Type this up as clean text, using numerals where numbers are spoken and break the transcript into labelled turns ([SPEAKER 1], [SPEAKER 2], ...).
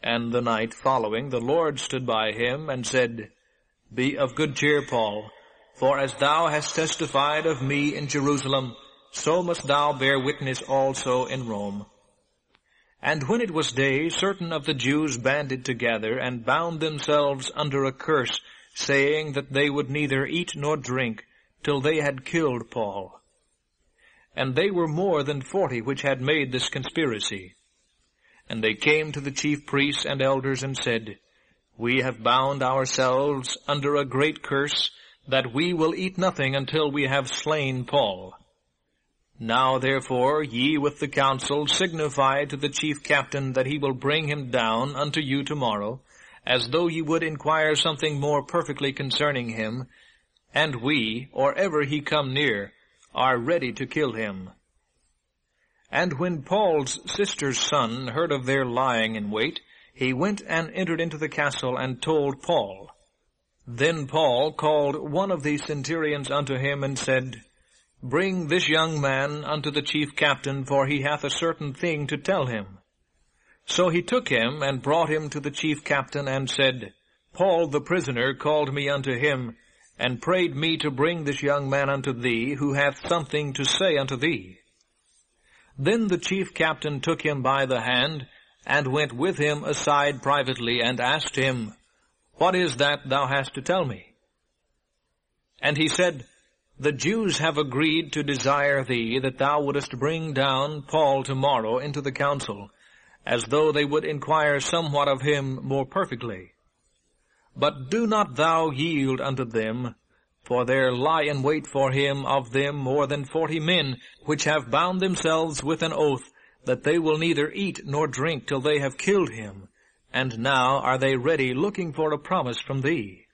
[SPEAKER 1] And the night following the Lord stood by him and said, Be of good cheer, Paul, for as thou hast testified of me in Jerusalem, so must thou bear witness also in Rome. And when it was day, certain of the Jews banded together and bound themselves under a curse, saying that they would neither eat nor drink till they had killed Paul. And they were more than 40 which had made this conspiracy. And they came to the chief priests and elders and said, We have bound ourselves under a great curse, that we will eat nothing until we have slain Paul. Now therefore ye with the council signify to the chief captain that he will bring him down unto you tomorrow, as though ye would inquire something more perfectly concerning him, and we, or ever he come near, are ready to kill him. And when Paul's sister's son heard of their lying in wait, he went and entered into the castle and told Paul. Then Paul called one of the centurions unto him and said, Bring this young man unto the chief captain, for he hath a certain thing to tell him. So he took him and brought him to the chief captain and said, Paul the prisoner called me unto him, and prayed me to bring this young man unto thee, who hath something to say unto thee. Then the chief captain took him by the hand, and went with him aside privately, and asked him, What is that thou hast to tell me? And he said, The Jews have agreed to desire thee that thou wouldest bring down Paul tomorrow into the council, as though they would inquire somewhat of him more perfectly. But do not thou yield unto them, for there lie in wait for him of them more than 40 men, which have bound themselves with an oath that they will neither eat nor drink till they have killed him, and now are they ready looking for a promise from thee.